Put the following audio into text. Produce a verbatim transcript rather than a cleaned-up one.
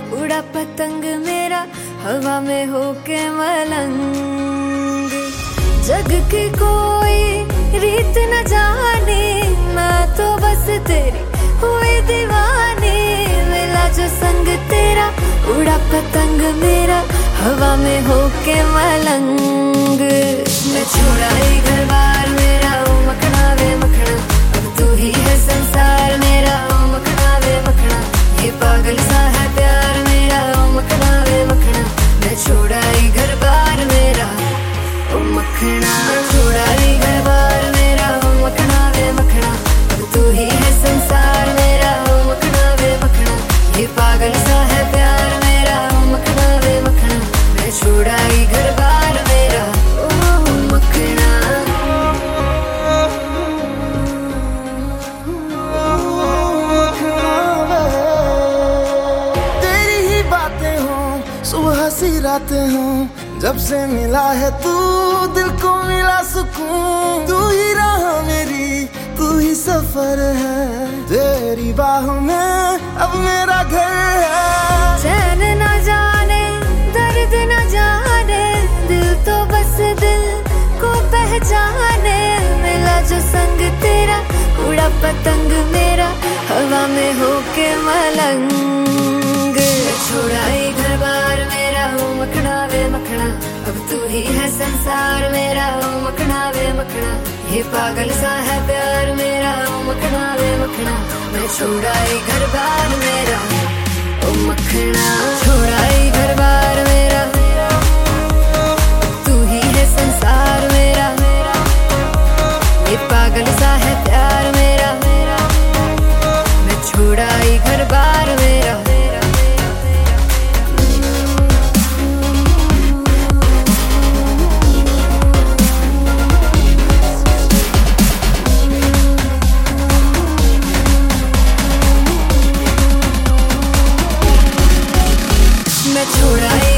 उड़ा पतंग मेरा हवा में होके मलंग। जग की कोई रीत न जाने, मैं तो बस तेरी हुई दीवानी। मिला जो संग तेरा, उड़ा पतंग मेरा हवा में होके मलंग। मैं छोड़ा ही घर बार मेरा, ओ मखना वे मखना, अब तू ही है संसार मेरा, ओ मखना वे मखना। ये पागल सा है प्यार मेरा, ओ मखना वे मखना। मैं छोड़ा ही घर बार मेरा, ओ मखना। छोड़ा ही घर बार मेरा, ओ मखना वे मखना, अब तू ही है संसार मेरा, ओ मखना वे मखना। ये पागल सा है प्यार मेरा, ओ मखना वे मखना। मैं छोड़ा ही घर बार मेरा, ओ मखना। तेरी ही बातें हों, सुबह सी रातें हों, जब से मिला है तू दिल को मिला सुकून। तू ही राह मेरी, तू ही सफर है, तेरी बाहों में अब मेरा घर है। चैन न जाने दर्द न जाने, दिल तो बस दिल को पहचाने। मिला जो संग तेरा, उड़ा पतंग मेरा हवा में होके मलंग। छोड़ा ही घर बार मेरा, ओ मखना वे मखना, अब तू ही है संसार मेरा, ओ मखना वे मखना। ये पागल सा है प्यार मेरा, ओ मखना वे मखना। मैं छोड़ा ही घर बार मेरा, ओ मखना। छोड़ा ही घर बार मेरा, तू ही है संसार मेरा। ये पागल सा है प्यार मेरा, मैं छोड़ा ही घर बार मेरा। मैं छोड़ा